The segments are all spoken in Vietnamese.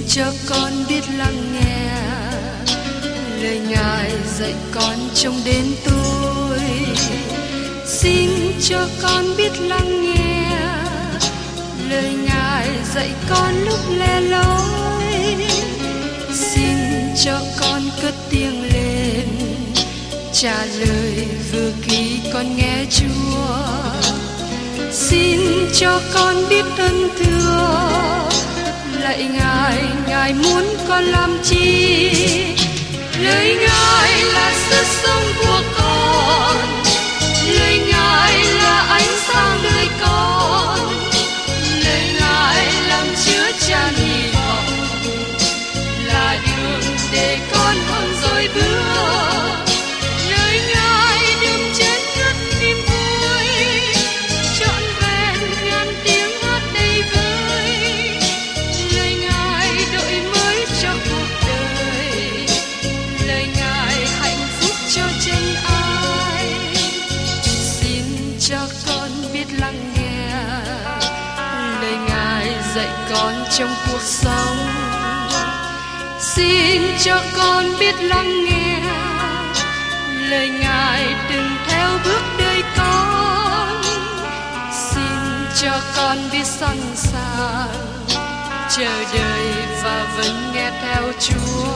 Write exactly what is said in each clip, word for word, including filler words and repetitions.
cho con biết lắng nghe lời Ngài dạy con trong đến tôi. Xin cho con biết lắng nghe lời Ngài dạy con lúc lẻ loi. Xin cho con cất tiếng lên trả lời vừa khi con nghe Chúa. Xin cho con biết ơn thưa lạy Ngài, Ngài muốn con làm chi? Lời Ngài là sức sống của con, lời Ngài là ánh sáng đời con, lời Ngài làm chứa chan hy vọng, là đường để con không dối bước. Lời Ngài đừng chết ngất niềm vui, trọn vẹn ngàn tiếng hát đầy vơi. Lời Ngài đổi mới cho cuộc đời, lời Ngài hạnh phúc cho chân ai. Xin cho con biết lắng nghe lời Ngài dạy con trong cuộc sống. Xin cho con biết lắng nghe lời Ngài đừng theo bước đời con. Xin cho con biết sẵn sàng chờ đợi và vẫn nghe theo Chúa.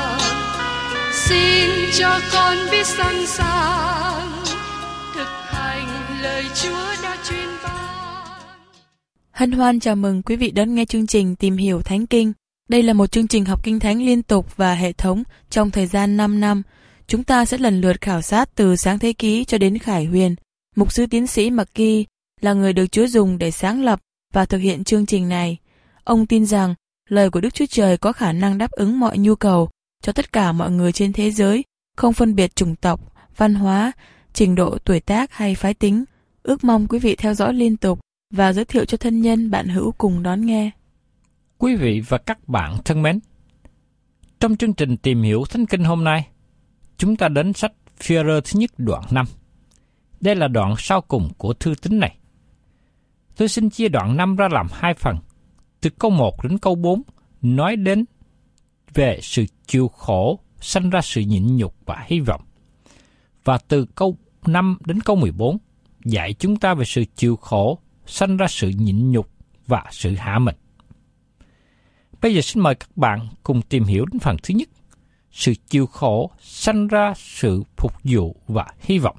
Xin cho con biết sẵn sàng thực hành lời Chúa đã truyền ban. Hân hoan chào mừng quý vị đón nghe chương trình Tìm hiểu Thánh Kinh. Đây là một chương trình học kinh thánh liên tục và hệ thống trong thời gian năm năm. Chúng ta sẽ lần lượt khảo sát từ Sáng Thế Ký cho đến Khải Huyền. Mục sư tiến sĩ McGee là người được Chúa dùng để sáng lập và thực hiện chương trình này. Ông tin rằng lời của Đức Chúa Trời có khả năng đáp ứng mọi nhu cầu cho tất cả mọi người trên thế giới, không phân biệt chủng tộc, văn hóa, trình độ tuổi tác hay phái tính. Ước mong quý vị theo dõi liên tục và giới thiệu cho thân nhân bạn hữu cùng đón nghe. Quý vị và các bạn thân mến, trong chương trình Tìm hiểu Thánh Kinh hôm nay, chúng ta đến sách Phi-e-rơ thứ nhất đoạn năm. Đây là đoạn sau cùng của thư tín này. Tôi xin chia đoạn năm ra làm hai phần. Từ câu một đến câu bốn nói đến về sự chịu khổ sanh ra sự nhịn nhục và hy vọng. Và từ câu năm đến câu mười bốn dạy chúng ta về sự chịu khổ sanh ra sự nhịn nhục và sự hạ mình. Bây giờ xin mời các bạn cùng tìm hiểu đến phần thứ nhất, sự chịu khổ sanh ra sự phục vụ và hy vọng.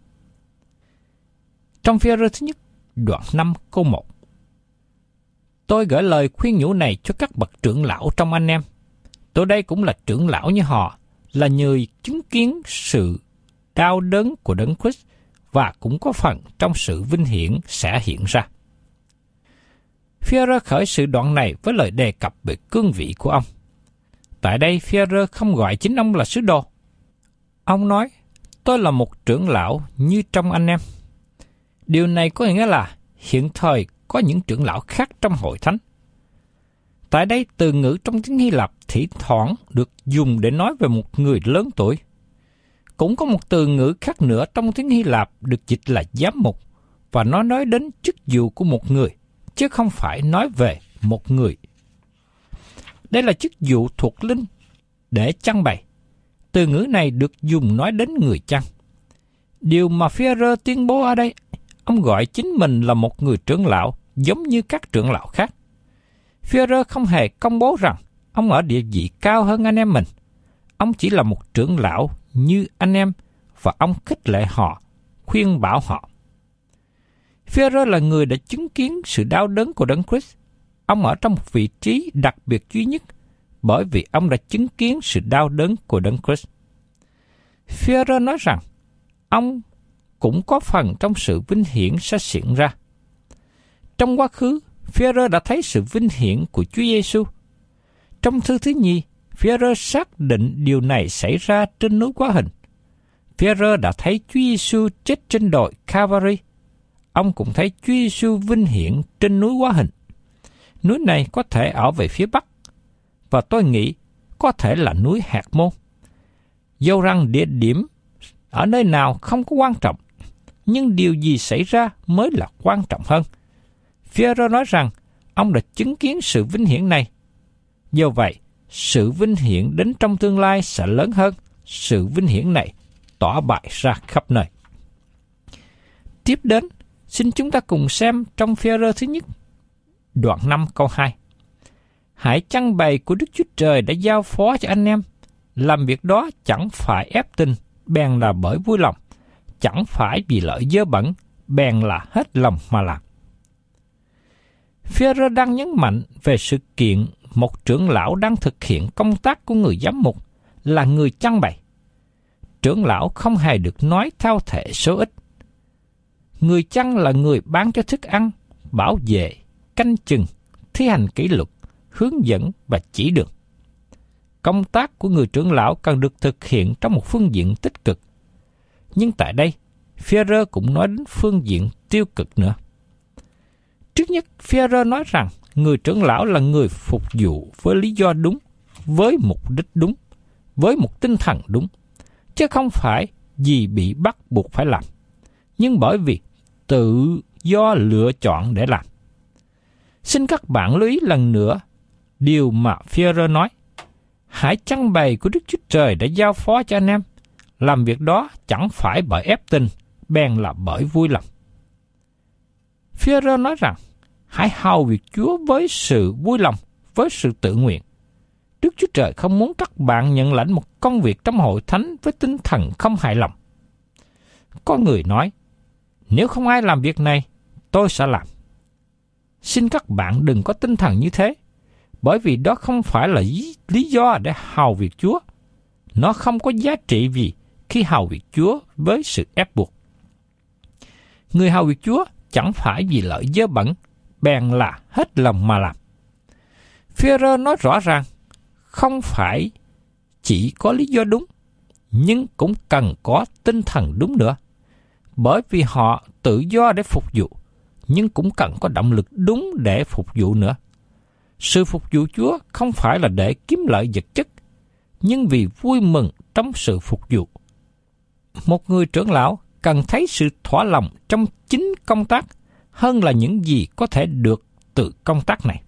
Trong Phi-e-rơ thứ nhất, đoạn năm câu một. Tôi gửi lời khuyên nhủ này cho các bậc trưởng lão trong anh em. Tôi đây cũng là trưởng lão như họ, là người chứng kiến sự đau đớn của Đấng Christ và cũng có phần trong sự vinh hiển sẽ hiện ra. Phi-e-rơ khởi sự đoạn này với lời đề cập về cương vị của ông. Tại đây Phi-e-rơ không gọi chính ông là sứ đồ. Ông nói, tôi là một trưởng lão như trong anh em. Điều này có nghĩa là hiện thời có những trưởng lão khác trong hội thánh. Tại đây từ ngữ trong tiếng Hy Lạp thỉnh thoảng được dùng để nói về một người lớn tuổi. Cũng có một từ ngữ khác nữa trong tiếng Hy Lạp được dịch là giám mục, và nó nói đến chức vụ của một người, chứ không phải nói về một người. Đây là chức vụ thuộc linh để chăn bày. Từ ngữ này được dùng nói đến người chăn. Điều mà Phi-e-rơ tuyên bố ở đây, ông gọi chính mình là một người trưởng lão giống như các trưởng lão khác. Phi-e-rơ không hề công bố rằng ông ở địa vị cao hơn anh em mình. Ông chỉ là một trưởng lão như anh em và ông khích lệ họ, khuyên bảo họ. Phi-e-rơ là người đã chứng kiến sự đau đớn của Đấng Christ. Ông ở trong một vị trí đặc biệt duy nhất bởi vì ông đã chứng kiến sự đau đớn của Đấng Christ. Phi-e-rơ nói rằng ông cũng có phần trong sự vinh hiển sẽ hiện ra. Trong quá khứ, Phi-e-rơ đã thấy sự vinh hiển của Chúa Giêsu. Trong thư thứ nhì, Phi-e-rơ xác định điều này xảy ra trên núi Quá Hình. Phi-e-rơ đã thấy Chúa Giêsu chết trên đồi Calvary. Ông cũng thấy Chúa Giêsu vinh hiển trên núi Quá Hình. Núi này có thể ở về phía bắc, và tôi nghĩ có thể là núi Hạt Môn. Dẫu rằng địa điểm ở nơi nào không có quan trọng, nhưng điều gì xảy ra mới là quan trọng hơn. Phi-e-rơ nói rằng ông đã chứng kiến sự vinh hiển này. Do vậy, sự vinh hiển đến trong tương lai sẽ lớn hơn sự vinh hiển này tỏa bại ra khắp nơi. Tiếp đến, xin chúng ta cùng xem trong Phi-e-rơ thứ nhất, đoạn năm câu hai. Hãy chăn bày của Đức Chúa Trời đã giao phó cho anh em, làm việc đó chẳng phải ép tình, bèn là bởi vui lòng, chẳng phải vì lợi dơ bẩn, bèn là hết lòng mà làm. Phi-e-rơ đang nhấn mạnh về sự kiện một trưởng lão đang thực hiện công tác của người giám mục là người chăn bày. Trưởng lão không hề được nói theo thể số ít. Người chăn là người bán cho thức ăn, bảo vệ, canh chừng, thi hành kỷ luật, hướng dẫn và chỉ đường. Công tác của người trưởng lão cần được thực hiện trong một phương diện tích cực. Nhưng tại đây, Phi-e-rơ cũng nói đến phương diện tiêu cực nữa. Trước nhất, Phi-e-rơ nói rằng người trưởng lão là người phục vụ với lý do đúng, với mục đích đúng, với một tinh thần đúng, chứ không phải vì bị bắt buộc phải làm, nhưng bởi vì tự do lựa chọn để làm. Xin các bạn lưu ý lần nữa điều mà Phi-e-rơ nói. Hãy chăn bày của Đức Chúa Trời đã giao phó cho anh em, làm việc đó chẳng phải bởi ép tình, bèn là bởi vui lòng. Phi-e-rơ nói rằng, hãy hầu việc Chúa với sự vui lòng, với sự tự nguyện. Đức Chúa Trời không muốn các bạn nhận lãnh một công việc trong hội thánh với tinh thần không hài lòng. Có người nói, nếu không ai làm việc này, tôi sẽ làm. Xin các bạn đừng có tinh thần như thế, bởi vì đó không phải là lý do để hầu việc Chúa. Nó không có giá trị gì khi hầu việc Chúa với sự ép buộc. Người hầu việc Chúa chẳng phải vì lợi dơ bẩn, bèn là hết lòng mà làm. Phi-e-rơ nói rõ ràng, không phải chỉ có lý do đúng, nhưng cũng cần có tinh thần đúng nữa. Bởi vì họ tự do để phục vụ, nhưng cũng cần có động lực đúng để phục vụ nữa. Sự phục vụ Chúa không phải là để kiếm lợi vật chất, nhưng vì vui mừng trong sự phục vụ. Một người trưởng lão cần thấy sự thỏa lòng trong chính công tác hơn là những gì có thể được từ công tác này.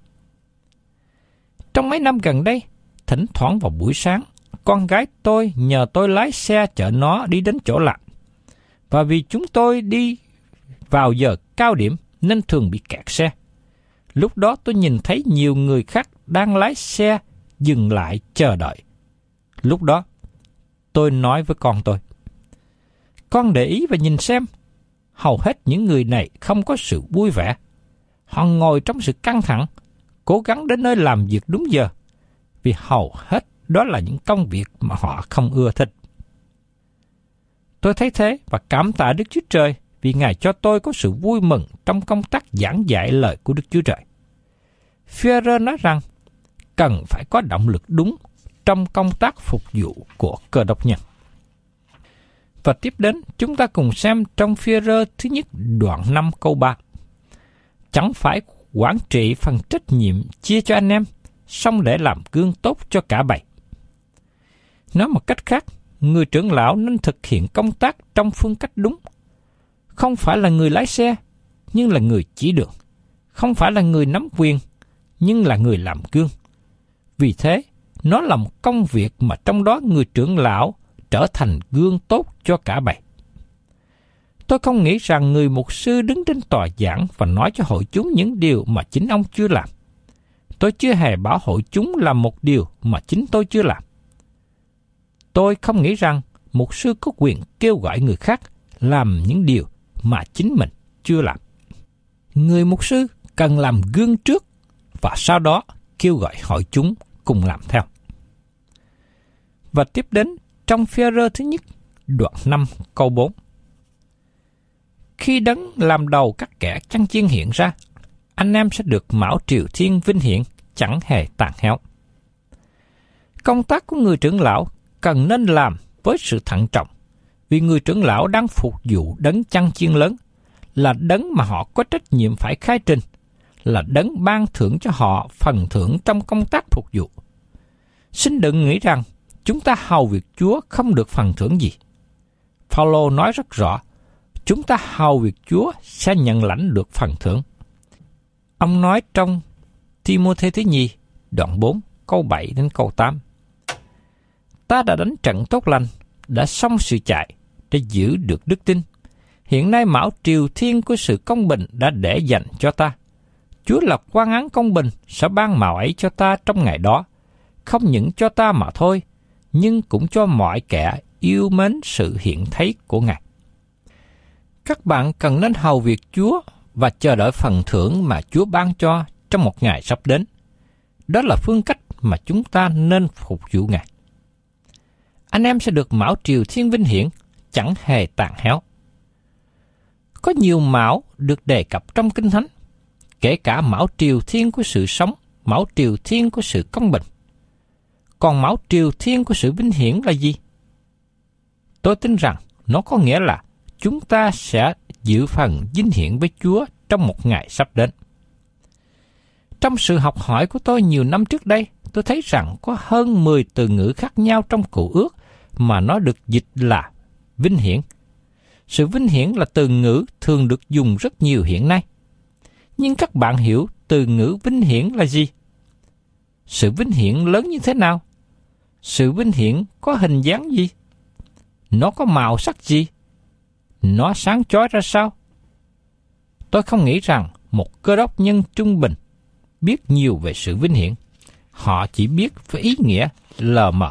Trong mấy năm gần đây, thỉnh thoảng vào buổi sáng, con gái tôi nhờ tôi lái xe chở nó đi đến chỗ làm. Và vì chúng tôi đi vào giờ cao điểm nên thường bị kẹt xe. Lúc đó tôi nhìn thấy nhiều người khác đang lái xe dừng lại chờ đợi. Lúc đó, tôi nói với con tôi, con để ý và nhìn xem, hầu hết những người này không có sự vui vẻ. Họ ngồi trong sự căng thẳng, cố gắng đến nơi làm việc đúng giờ, vì hầu hết đó là những công việc mà họ không ưa thích. Tôi thấy thế và cảm tạ Đức Chúa Trời vì Ngài cho tôi có sự vui mừng trong công tác giảng dạy lời của Đức Chúa Trời. Phi-e-rơ nói rằng, cần phải có động lực đúng trong công tác phục vụ của Cơ Đốc nhân. Và tiếp đến, chúng ta cùng xem trong Phi-e-rơ thứ nhất đoạn năm câu ba. Chẳng phải quản trị phần trách nhiệm chia cho anh em, song để làm gương tốt cho cả bầy. Nói một cách khác, người trưởng lão nên thực hiện công tác trong phương cách đúng. Không phải là người lái xe, nhưng là người chỉ đường. Không phải là người nắm quyền, nhưng là người làm gương. Vì thế, nó là một công việc mà trong đó người trưởng lão trở thành gương tốt cho cả bầy. Tôi không nghĩ rằng người mục sư đứng trên tòa giảng và nói cho hội chúng những điều mà chính ông chưa làm. Tôi chưa hề bảo hội chúng làm một điều mà chính tôi chưa làm. Tôi không nghĩ rằng mục sư có quyền kêu gọi người khác làm những điều mà chính mình chưa làm. Người mục sư cần làm gương trước và sau đó kêu gọi hội chúng cùng làm theo. Và tiếp đến trong Phi-e-rơ thứ nhất, đoạn năm câu bốn. Khi Đấng làm đầu các kẻ chăn chiên hiện ra, anh em sẽ được mão triều thiên vinh hiển, chẳng hề tàn héo. Công tác của người trưởng lão cần nên làm với sự thận trọng, vì người trưởng lão đang phục vụ Đấng chăn chiên lớn, là Đấng mà họ có trách nhiệm phải khai trình, là Đấng ban thưởng cho họ phần thưởng trong công tác phục vụ. Xin đừng nghĩ rằng chúng ta hầu việc Chúa không được phần thưởng gì. Phao-lô nói rất rõ, chúng ta hầu việc Chúa sẽ nhận lãnh được phần thưởng. Ông nói trong Ti-mô-thê thứ nhì, đoạn bốn, câu bảy đến câu tám. Ta đã đánh trận tốt lành, đã xong sự chạy, để giữ được đức tin. Hiện nay mão triều thiên của sự công bình đã để dành cho ta. Chúa là quan án công bình sẽ ban màu ấy cho ta trong ngày đó, không những cho ta mà thôi, nhưng cũng cho mọi kẻ yêu mến sự hiện thấy của Ngài. Các bạn cần nên hầu việc Chúa và chờ đợi phần thưởng mà Chúa ban cho trong một ngày sắp đến. Đó là phương cách mà chúng ta nên phục vụ Ngài. Anh em sẽ được mão triều thiên vinh hiển, chẳng hề tàn héo. Có nhiều mão được đề cập trong Kinh Thánh, kể cả mão triều thiên của sự sống, mão triều thiên của sự công bình. Còn mão triều thiên của sự vinh hiển là gì? Tôi tin rằng nó có nghĩa là chúng ta sẽ giữ phần vinh hiển với Chúa trong một ngày sắp đến. Trong sự học hỏi của tôi nhiều năm trước đây, tôi thấy rằng có hơn mười từ ngữ khác nhau trong Cựu Ước mà nó được dịch là vinh hiển. Sự vinh hiển là từ ngữ thường được dùng rất nhiều hiện nay. Nhưng các bạn hiểu từ ngữ vinh hiển là gì? Sự vinh hiển lớn như thế nào? Sự vinh hiển có hình dáng gì? Nó có màu sắc gì? Nó sáng chói ra sao? Tôi không nghĩ rằng một cơ đốc nhân trung bình biết nhiều về sự vinh hiển. Họ chỉ biết với ý nghĩa lờ mờ.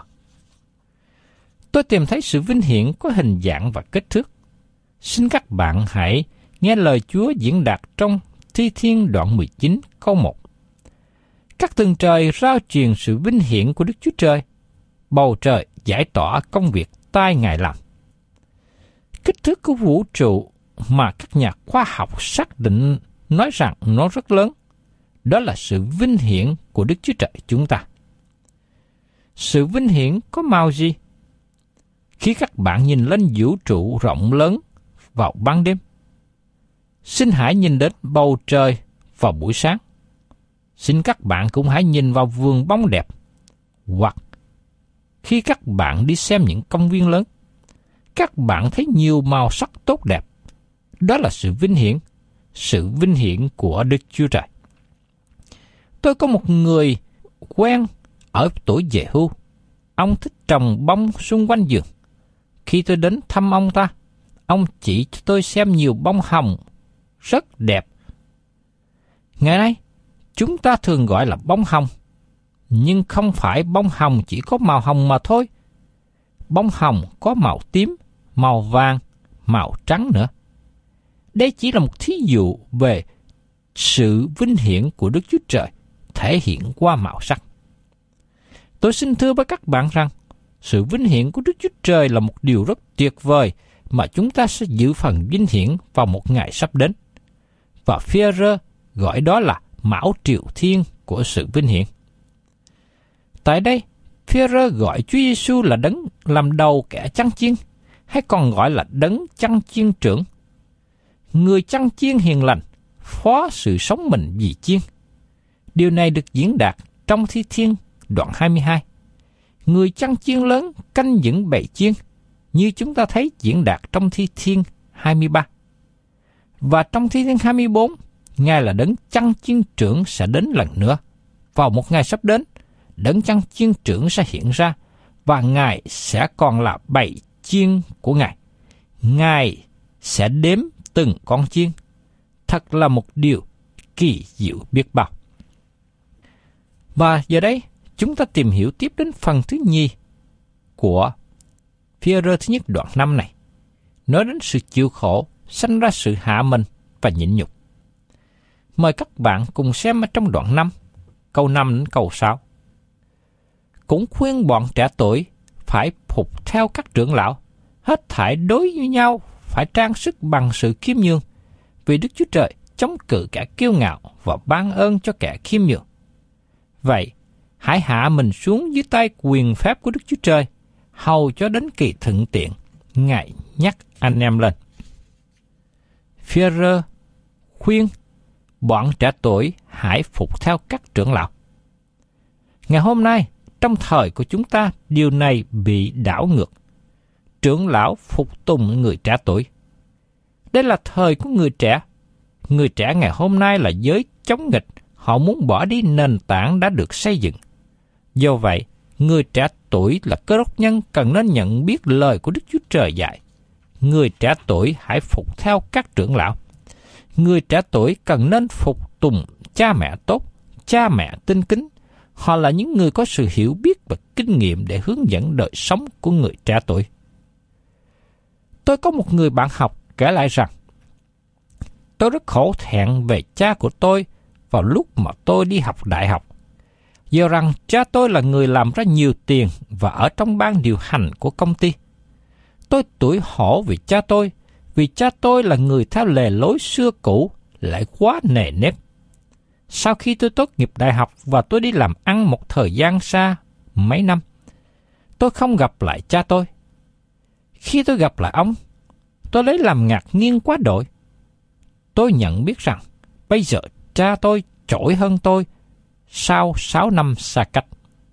Tôi tìm thấy sự vinh hiển có hình dạng và kích thước. Xin các bạn hãy nghe lời Chúa diễn đạt trong Thi Thiên đoạn mười chín câu một. Các tầng trời rao truyền sự vinh hiển của Đức Chúa Trời, bầu trời giải tỏa công việc tay Ngài làm. Kích thước của vũ trụ mà các nhà khoa học xác định nói rằng nó rất lớn, đó là sự vinh hiển của Đức Chúa Trời chúng ta. Sự vinh hiển có màu gì? Khi các bạn nhìn lên vũ trụ rộng lớn vào ban đêm, xin hãy nhìn đến bầu trời vào buổi sáng. Xin các bạn cũng hãy nhìn vào vườn bóng đẹp, hoặc khi các bạn đi xem những công viên lớn, các bạn thấy nhiều màu sắc tốt đẹp. Đó là sự vinh hiển, sự vinh hiển của Đức Chúa Trời. Tôi có một người quen ở tuổi về hưu. Ông thích trồng bông xung quanh vườn. Khi tôi đến thăm ông ta, ông chỉ cho tôi xem nhiều bông hồng rất đẹp. Ngày nay, chúng ta thường gọi là bông hồng, nhưng không phải bông hồng chỉ có màu hồng mà thôi. Bông hồng có màu tím, màu vàng, màu trắng nữa. Đây chỉ là một thí dụ về sự vinh hiển của Đức Chúa Trời thể hiện qua màu sắc. Tôi xin thưa với các bạn rằng, sự vinh hiển của Đức Chúa Trời là một điều rất tuyệt vời mà chúng ta sẽ giữ phần vinh hiển vào một ngày sắp đến. Và Phi-e-rơ gọi đó là mão triều thiên của sự vinh hiển. Tại đây, Phi-e-rơ gọi Chúa Giêsu là đấng làm đầu kẻ chăn chiên, hay còn gọi là đấng chăn chiên trưởng. Người chăn chiên hiền lành, phó sự sống mình vì chiên. Điều này được diễn đạt trong Thi Thiên đoạn hai mươi hai. Người chăn chiên lớn canh giữ bầy chiên, như chúng ta thấy diễn đạt trong Thi Thiên hai mươi ba. Và trong Thi Thiên hai mươi bốn, Ngài là đấng chăn chiên trưởng sẽ đến lần nữa. Vào một ngày sắp đến, đấng chăn chiên trưởng sẽ hiện ra, và Ngài sẽ còn là bầy chiên của Ngài. Ngài sẽ đếm từng con chiên. Thật là một điều kỳ diệu biết bao. Và giờ đây, chúng ta tìm hiểu tiếp đến phần thứ nhì của Phi-e-rơ thứ nhất đoạn năm này, nói đến sự chịu khổ, sanh ra sự hạ mình và nhịn nhục. Mời các bạn cùng xem ở trong đoạn năm, câu năm đến câu sáu. Cũng khuyên bọn trẻ tuổi phải phục theo các trưởng lão, hết thảy đối với nhau phải trang sức bằng sự khiêm nhường, vì Đức Chúa Trời chống cự kẻ kiêu ngạo và ban ơn cho kẻ khiêm nhường. Vậy, hãy hạ mình xuống dưới tay quyền phép của Đức Chúa Trời, hầu cho đến kỳ thuận tiện, Ngài nhắc anh em lên. Phi-e-rơ khuyên bọn trẻ tuổi hãy phục theo các trưởng lão. Ngày hôm nay, trong thời của chúng ta, điều này bị đảo ngược. Trưởng lão phục tùng người trẻ tuổi. Đây là thời của người trẻ. Người trẻ ngày hôm nay là giới chống nghịch, họ muốn bỏ đi nền tảng đã được xây dựng. Do vậy, người trẻ tuổi là cơ đốc nhân cần nên nhận biết lời của Đức Chúa Trời dạy. Người trẻ tuổi hãy phục theo các trưởng lão. Người trẻ tuổi cần nên phục tùng cha mẹ tốt, cha mẹ tinh kính. Họ là những người có sự hiểu biết và kinh nghiệm để hướng dẫn đời sống của người trẻ tuổi. Tôi có một người bạn học kể lại rằng, tôi rất khổ thẹn về cha của tôi vào lúc mà tôi đi học đại học. Do rằng cha tôi là người làm ra nhiều tiền và ở trong ban điều hành của công ty. Tôi tủi hổ vì cha tôi, vì cha tôi là người theo lề lối xưa cũ, lại quá nề nếp. Sau khi tôi tốt nghiệp đại học và tôi đi làm ăn một thời gian xa, mấy năm, tôi không gặp lại cha tôi. Khi tôi gặp lại ông, tôi lấy làm ngạc nhiên quá đội. Tôi nhận biết rằng, bây giờ cha tôi trội hơn tôi sau sáu năm xa cách.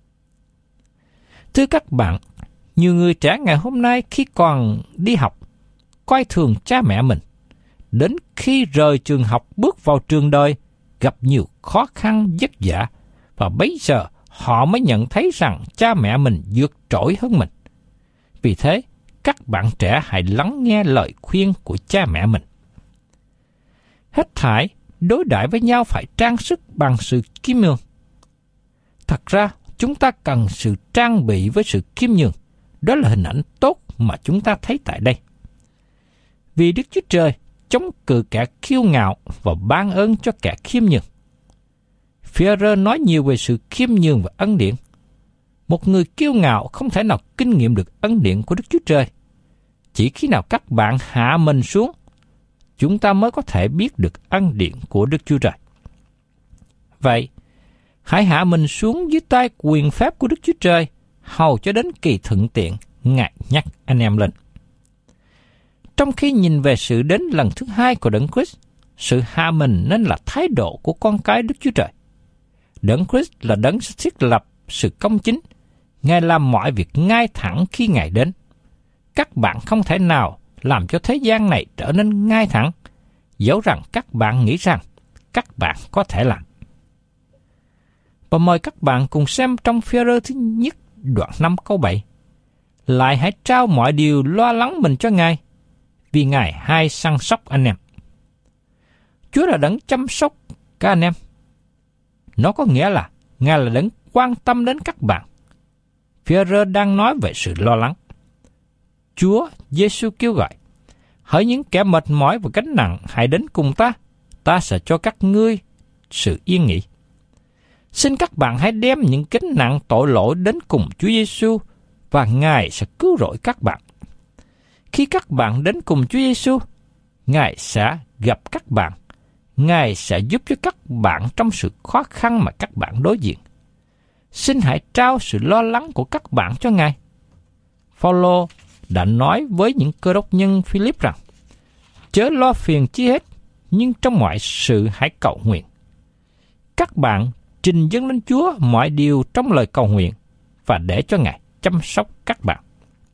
Thưa các bạn, nhiều người trẻ ngày hôm nay khi còn đi học, coi thường cha mẹ mình. Đến khi rời trường học bước vào trường đời, gặp nhiều khó khăn vất vả, và bấy giờ họ mới nhận thấy rằng cha mẹ mình vượt trội hơn mình. Vì thế, các bạn trẻ hãy lắng nghe lời khuyên của cha mẹ mình. Hết thảy đối đãi với nhau phải trang sức bằng sự khiêm nhường. Thật ra, chúng ta cần sự trang bị với sự khiêm nhường. Đó là hình ảnh tốt mà chúng ta thấy tại đây. Vì Đức Chúa Trời chống cự kẻ kiêu ngạo và ban ơn cho kẻ khiêm nhường. Phi-e-rơ nói nhiều về sự khiêm nhường và ân điển. Một người kiêu ngạo không thể nào kinh nghiệm được ân điển của Đức Chúa Trời. Chỉ khi nào các bạn hạ mình xuống, chúng ta mới có thể biết được ân điển của Đức Chúa Trời. Vậy, hãy hạ mình xuống dưới tay quyền phép của Đức Chúa Trời, hầu cho đến kỳ thuận tiện, Ngài nhắc anh em lên. Trong khi nhìn về sự đến lần thứ hai của Đấng Christ, sự hạ mình nên là thái độ của con cái Đức Chúa Trời. Đấng Christ là đấng sẽ thiết lập sự công chính. Ngài làm mọi việc ngay thẳng khi Ngài đến. Các bạn không thể nào làm cho thế gian này trở nên ngay thẳng, dẫu rằng các bạn nghĩ rằng các bạn có thể làm. Và mời các bạn cùng xem trong Phi-e-rơ thứ nhất đoạn năm câu bảy. Lại hãy trao mọi điều lo lắng mình cho Ngài, vì Ngài hay săn sóc anh em. Chúa là đấng chăm sóc các anh em. Nó có nghĩa là Ngài là đấng quan tâm đến các bạn. Phi-e-rơ đang nói về sự lo lắng. Chúa Giêsu kêu gọi, hỡi những kẻ mệt mỏi và gánh nặng, hãy đến cùng ta, ta sẽ cho các ngươi sự yên nghỉ. Xin các bạn hãy đem những gánh nặng tội lỗi đến cùng Chúa Giêsu và Ngài sẽ cứu rỗi các bạn. Khi các bạn đến cùng Chúa Giêsu, Ngài sẽ gặp các bạn. Ngài sẽ giúp cho các bạn trong sự khó khăn mà các bạn đối diện. Xin hãy trao sự lo lắng của các bạn cho Ngài. Phao-lô đã nói với những cơ đốc nhân Philip rằng, chớ lo phiền chi hết, nhưng trong mọi sự hãy cầu nguyện. Các bạn trình dâng lên Chúa mọi điều trong lời cầu nguyện và để cho Ngài chăm sóc các bạn.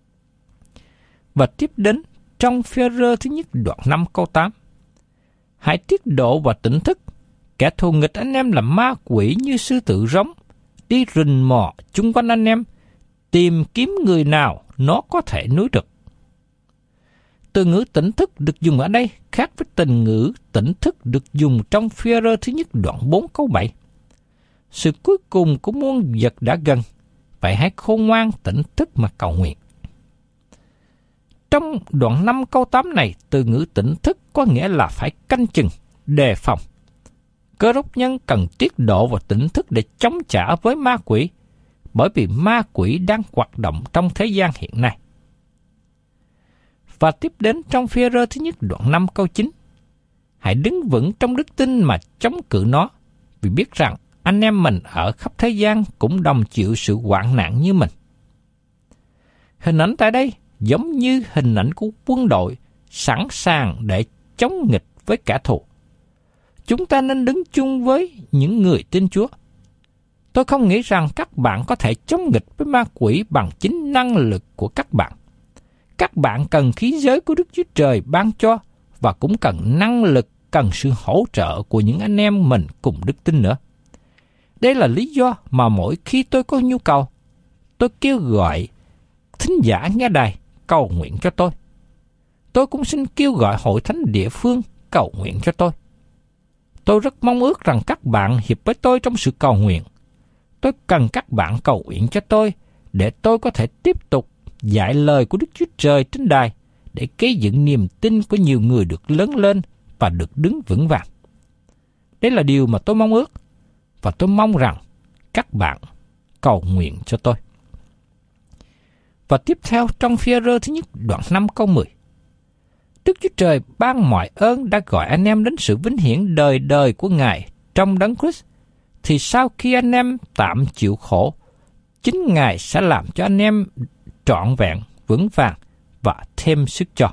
Và tiếp đến trong Phi-e-rơ thứ nhất đoạn năm câu tám. Hãy tiết độ và tỉnh thức, kẻ thù nghịch anh em là ma quỷ như sư tử rống, đi rình mò chung quanh anh em, tìm kiếm người nào nó có thể nuốt được. Từ ngữ tỉnh thức được dùng ở đây khác với từ ngữ tỉnh thức được dùng trong Phi-e-rơ thứ nhất đoạn bốn câu bảy. Sự cuối cùng của muôn vật đã gần, vậy hãy khôn ngoan tỉnh thức mà cầu nguyện. Trong đoạn năm câu tám này, từ ngữ tỉnh thức có nghĩa là phải canh chừng, đề phòng. Cơ đốc nhân cần tiết độ và tỉnh thức để chống trả với ma quỷ, bởi vì ma quỷ đang hoạt động trong thế gian hiện nay. Và tiếp đến trong Phi-e-rơ thứ nhất đoạn năm câu chín. Hãy đứng vững trong đức tin mà chống cự nó, vì biết rằng anh em mình ở khắp thế gian cũng đồng chịu sự hoạn nạn như mình. Hình ảnh tại đây giống như hình ảnh của quân đội sẵn sàng để chống nghịch với kẻ thù. Chúng ta nên đứng chung với những người tin Chúa. Tôi không nghĩ rằng các bạn có thể chống nghịch với ma quỷ bằng chính năng lực của các bạn. Các bạn cần khí giới của Đức Chúa Trời ban cho và cũng cần năng lực, cần sự hỗ trợ của những anh em mình cùng đức tin nữa. Đây là lý do mà mỗi khi tôi có nhu cầu, tôi kêu gọi thính giả nghe đài cầu nguyện cho tôi. Tôi cũng xin kêu gọi hội thánh địa phương cầu nguyện cho tôi. Tôi rất mong ước rằng các bạn hiệp với tôi trong sự cầu nguyện. Tôi cần các bạn cầu nguyện cho tôi để tôi có thể tiếp tục dạy lời của Đức Chúa Trời trên đài để gây dựng niềm tin của nhiều người được lớn lên và được đứng vững vàng. Đây là điều mà tôi mong ước, và tôi mong rằng các bạn cầu nguyện cho tôi. Và tiếp theo trong Phi-e-rơ thứ nhất đoạn năm câu mười. Đức Chúa Trời ban mọi ơn đã gọi anh em đến sự vinh hiển đời đời của Ngài trong Đấng Christ, thì sau khi anh em tạm chịu khổ, chính Ngài sẽ làm cho anh em trọn vẹn, vững vàng và thêm sức cho.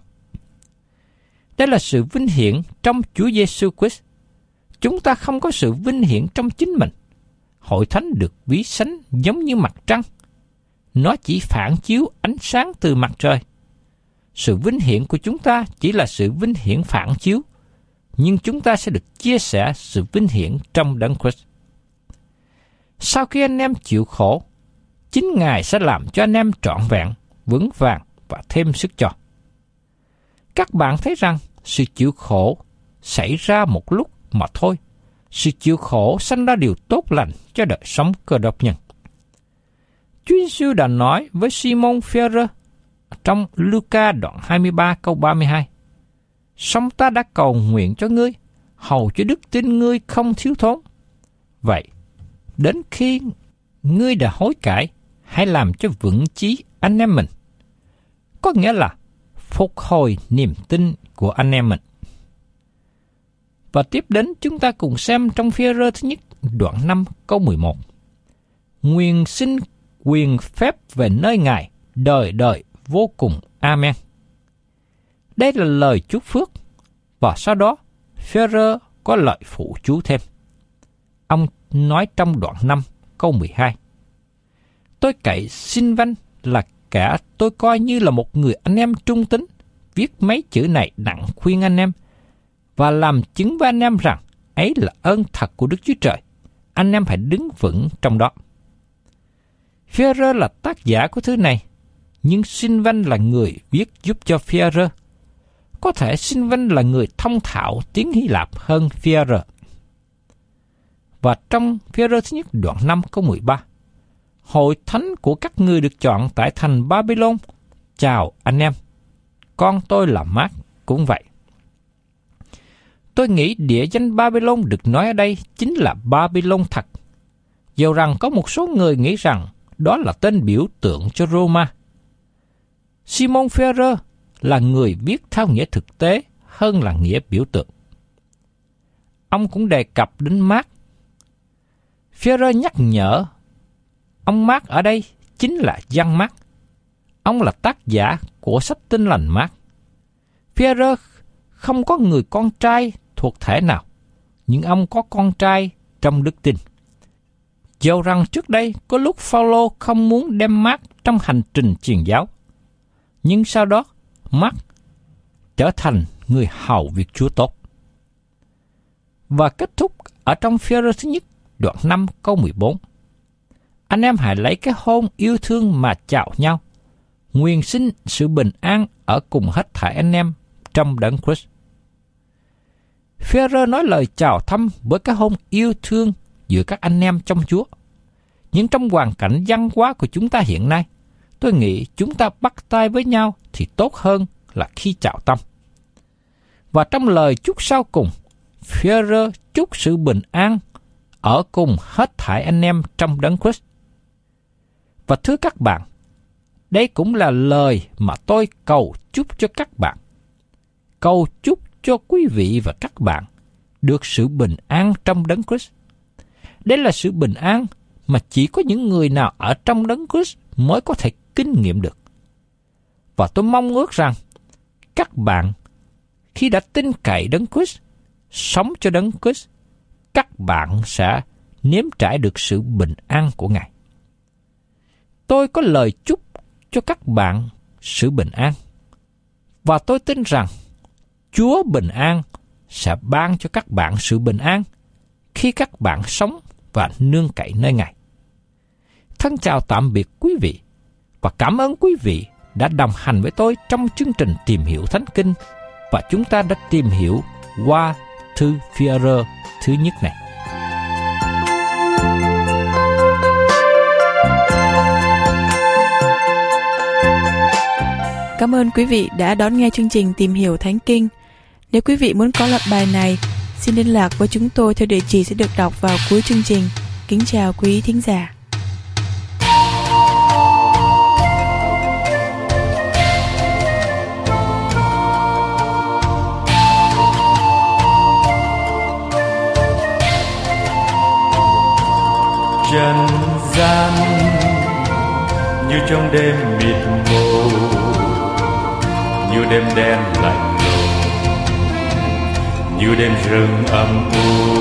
Đây là sự vinh hiển trong Chúa Giêsu Christ. Chúng ta không có sự vinh hiển trong chính mình. Hội thánh được ví sánh giống như mặt trăng. Nó chỉ phản chiếu ánh sáng từ mặt trời. Sự vinh hiển của chúng ta chỉ là sự vinh hiển phản chiếu, nhưng chúng ta sẽ được chia sẻ sự vinh hiển trong Đấng Christ. Sau khi anh em chịu khổ, chính Ngài sẽ làm cho anh em trọn vẹn, vững vàng và thêm sức cho. Các bạn thấy rằng sự chịu khổ xảy ra một lúc mà thôi. Sự chịu khổ sanh ra điều tốt lành cho đời sống Cơ Đốc nhân. Chúa Giêsu đã nói với Simon Phi-e-rơ trong Luca đoạn hai mươi ba câu ba mươi hai: Song ta đã cầu nguyện cho ngươi, hầu cho đức tin ngươi không thiếu thốn. Vậy, đến khi ngươi đã hối cải, hãy làm cho vững chí anh em mình. Có nghĩa là phục hồi niềm tin của anh em mình. Và tiếp đến chúng ta cùng xem trong Phi-e-rơ thứ nhất đoạn năm câu mười một. Nguyện xin quyền phép về nơi Ngài đời đời vô cùng. Amen. Đây là lời chúc phước, và sau đó Phi-e-rơ có lời phụ chú thêm. Ông nói trong đoạn năm câu mười hai: Tôi cậy xin vanh là cả tôi coi như là một người anh em trung tín, viết mấy chữ này đặng khuyên anh em, và làm chứng với anh em rằng ấy là ơn thật của Đức Chúa Trời. Anh em phải đứng vững trong đó. Phi-e-rơ là tác giả của thư này, nhưng Xin-vanh là người viết giúp cho Phi-e-rơ. Có thể Xin-vanh là người thông thạo tiếng Hy Lạp hơn Phi-e-rơ. Và trong Phi-e-rơ thứ nhất đoạn năm câu mười ba: Hội thánh của các ngươi được chọn tại thành Babylon, chào anh em. Con tôi là Mác cũng vậy. Tôi nghĩ địa danh Babylon được nói ở đây chính là Babylon thật, dầu rằng có một số người nghĩ rằng đó là tên biểu tượng cho Roma. Simon Phi-e-rơ là người viết theo nghĩa thực tế hơn là nghĩa biểu tượng. Ông cũng đề cập đến Mác. Phi-e-rơ nhắc nhở ông Mác ở đây chính là Giăng Mác. Ông là tác giả của sách Tin Lành Mác. Phi-e-rơ không có người con trai thuộc thể nào, nhưng ông có con trai trong đức tin. Dầu rằng trước đây có lúc Phao-lô không muốn đem Mác trong hành trình truyền giáo, nhưng sau đó Mác trở thành người hầu việc Chúa tốt. Và kết thúc ở trong Phi-e-rơ thứ nhất đoạn năm câu mười bốn: Anh em hãy lấy cái hôn yêu thương mà chào nhau. Nguyện xin sự bình an ở cùng hết thảy anh em trong Đấng Christ. Phi-e-rơ nói lời chào thăm với cái hôn yêu thương giữa các anh em trong Chúa. Nhưng trong hoàn cảnh văn hóa của chúng ta hiện nay, tôi nghĩ chúng ta bắt tay với nhau thì tốt hơn là khi chào tâm. Và trong lời chúc sau cùng, Phi-e-rơ chúc sự bình an ở cùng hết thảy anh em trong Đấng Christ. Và thưa các bạn, đây cũng là lời mà tôi cầu chúc cho các bạn. Cầu chúc cho quý vị và các bạn được sự bình an trong Đấng Christ. Đây là sự bình an mà chỉ có những người nào ở trong Đấng Christ mới có thể kinh nghiệm được. Và tôi mong ước rằng các bạn khi đã tin cậy Đấng Christ, sống cho Đấng Christ, các bạn sẽ nếm trải được sự bình an của Ngài. Tôi có lời chúc cho các bạn sự bình an. Và tôi tin rằng Chúa bình an sẽ ban cho các bạn sự bình an khi các bạn sống và nương cậy nơi Ngài. Thân chào tạm biệt quý vị và cảm ơn quý vị đã đồng hành với tôi trong chương trình Tìm Hiểu Thánh Kinh, và chúng ta đã tìm hiểu qua thư Phi-e-rơ thứ nhất này. Cảm ơn quý vị đã đón nghe chương trình Tìm Hiểu Thánh Kinh. Nếu quý vị muốn có loạt bài này, xin liên lạc với chúng tôi theo địa chỉ sẽ được đọc vào cuối chương trình. Kính chào quý thính giả. Trần gian như trong đêm mịt mù, như đêm đen lạnh lùng, như đêm rừng âm u.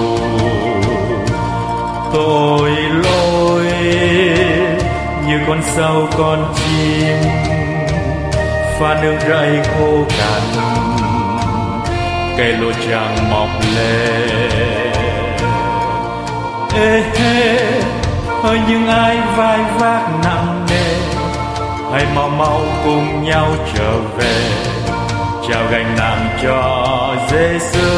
Tội lỗi như con sâu con chim, pha nương rẫy khô cằn, cây lúa chẳng mọc lên. Ê hê, hỡi những ai vai vác nặng nề, hãy mau mau cùng nhau trở về, trao gánh nặng cho Giê-xu.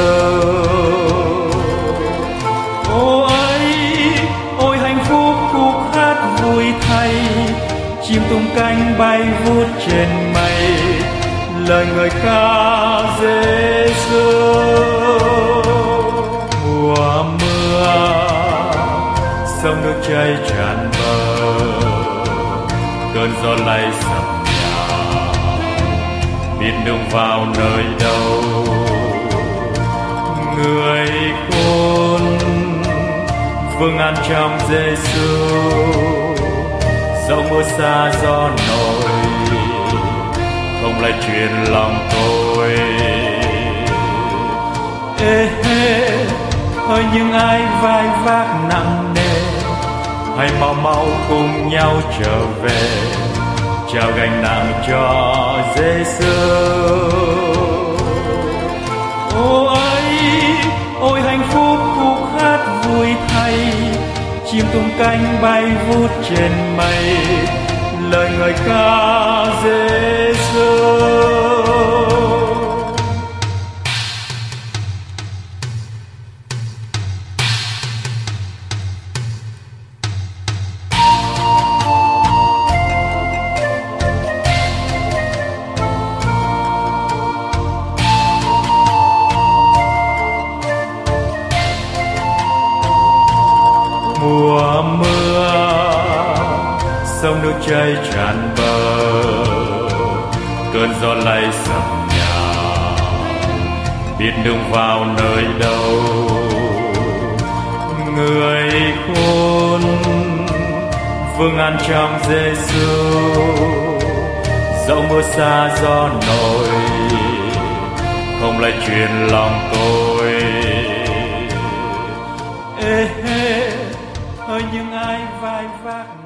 Ôi, ôi hạnh phúc khúc hát vui thay, chim tung cánh bay vút trên mây, lời người ca Giê-xu. Mùa mưa sông nước chảy tràn bờ, cơn gió lay sập nhà, biết đường vào nơi đâu. Người khôn vương an trong Giê-xu, dẫu mưa xa gió nổi, không lại truyền lòng tôi. Ê hê, hỡi những ai vai vác nặng nề, hãy mau mau cùng nhau trở về, trao gánh nặng cho Giê-xu. Ôi, ôi hạnh phúc khúc hát vui thay, chim tung cánh bay vút trên mây, lời ngợi ca Giê-xu. Mùa mưa sông nước chảy tràn bờ, cơn gió lay sập nhà, biết đường vào nơi đâu. Người khôn vương an trong Giê-xu, dẫu mưa xa gió nổi, không lại truyền lòng tôi. Ê hê, hỡi những ai vai vác